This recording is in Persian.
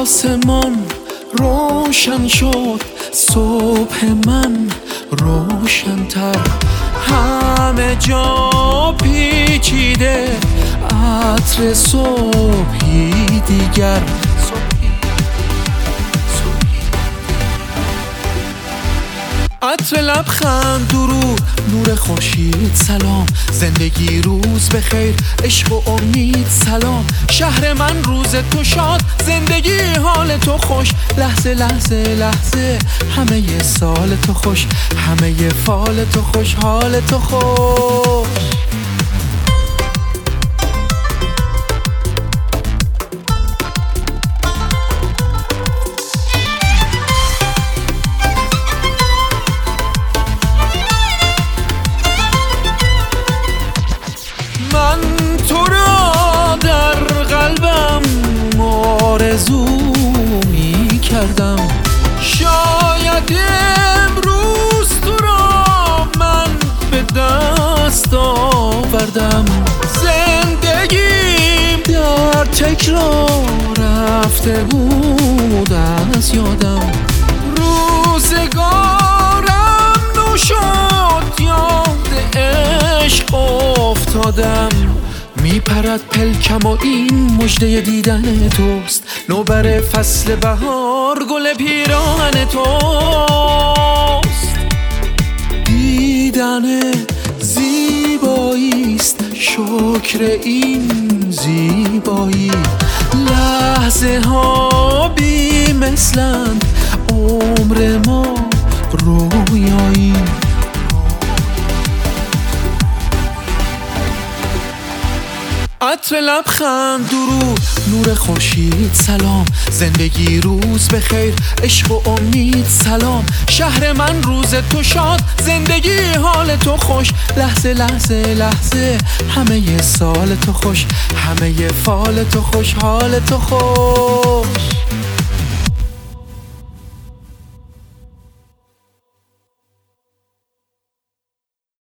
آسمان روشن شد، صبح من روشن‌تر، همه جا پیچیده عطر صبحی دیگر. عطر لبخند، درود، نور خورشید، سلام، زندگی روز بخیر، عشق و امید سلام. شهر من روز تو شاد، زندگی حال تو خوش، لحظه لحظه لحظه همه ی سال تو خوش، همه ی فال تو خوش، حال تو خوش. من تو را در قلبم آرزو می کردم، شاید امروز تو را من به دست آوردم. زندگیم در تکرار رفته بود از یادم، روزگارم نو شد، یاد عشق افتادم. میپرد پلکم و این مژده دیدن توست، نوبر فصل بهار گل پیراهن توست. دیدن زیباییست، شکر این زیبایی، لحظه ها بی مثلند، عمر ما رویایی. عطر لبخند، درود، نور خورشید سلام، زندگی روز بخیر، عشق و امید سلام. شهر من روز تو شاد، زندگی حال تو خوش، لحظه لحظه لحظه همه ی سال تو خوش، همه ی فال تو خوش، حال تو خوش.